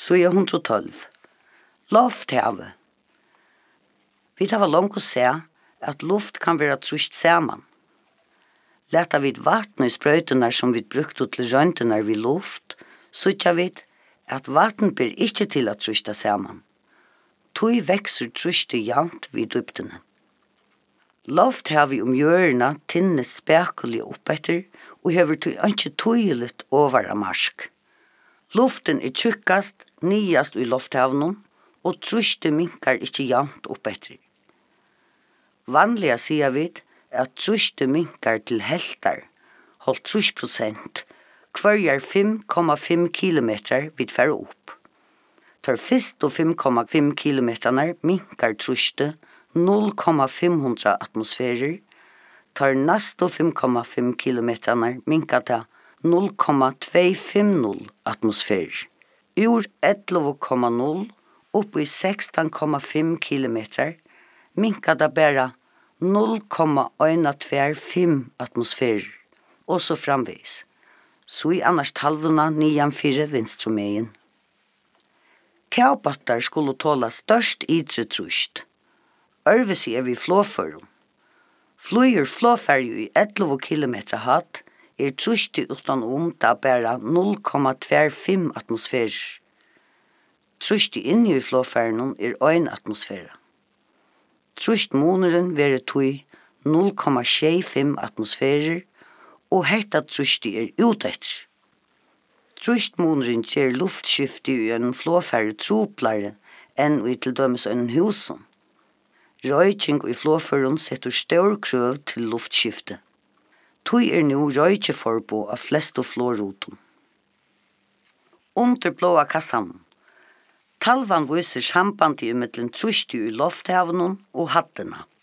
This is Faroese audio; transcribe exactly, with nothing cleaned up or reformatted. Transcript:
Så er hundre og tolv. Lofthave. Vi tar langt å se at luft kan være trusht sammen. Leta vi vatten i sprøytene som vi brukte til røntene ved luft, så ikke vi at vatten blir ikke til å truste sammen. Tøy vekser truste jevnt vid dybdene. Lofthave om hjørene tinnes spekelig oppetter, og hever tøy ikke tøyelig over av marsk. Luften er tjukkast, nyast i lofthavnen, og truste minkar ikke jevnt oppetter. Vanliga sier vi at truste minkar til heltar, holdt trus prosent, hverjar fem komma fem kilometer vid færre opp. Tar fyrst og fem komma fem kilometerna minkar truste null komma fem hundra atmosfærer, tar nast og fem komma fem kilometerna minkar ta null komma två fem noll atmosfærer. Ur elleve komma noll upp i sexton komma fem kilometer minkar det bara null komma ett två fem atmosfærer, og så framvis. Så i annars talvuna nian fire vinstromegen. Kjaubattar skulle tåla størst idre trust. Ørvesi er vi flåførum. Flyger flåferju i elleve kilometer hatt, er trusti utan om da bara null komma två fem atmosfærer. Trusti inni i flåfernen er ein atmosfæra. Trustmåneren være tog null komma fem atmosfærer, og hetta trusti er utetter. Trustmåneren gjør luftskifte i en flåfærre troplare enn i til dømes en husen. Røyking i flåføren setter stor krøv til luftskifte. Tog er nu røykeforbå av flest og flåroten. Under blåa kassan. Talvan viser sambandet mellom trusti i lofthavnen og hattene.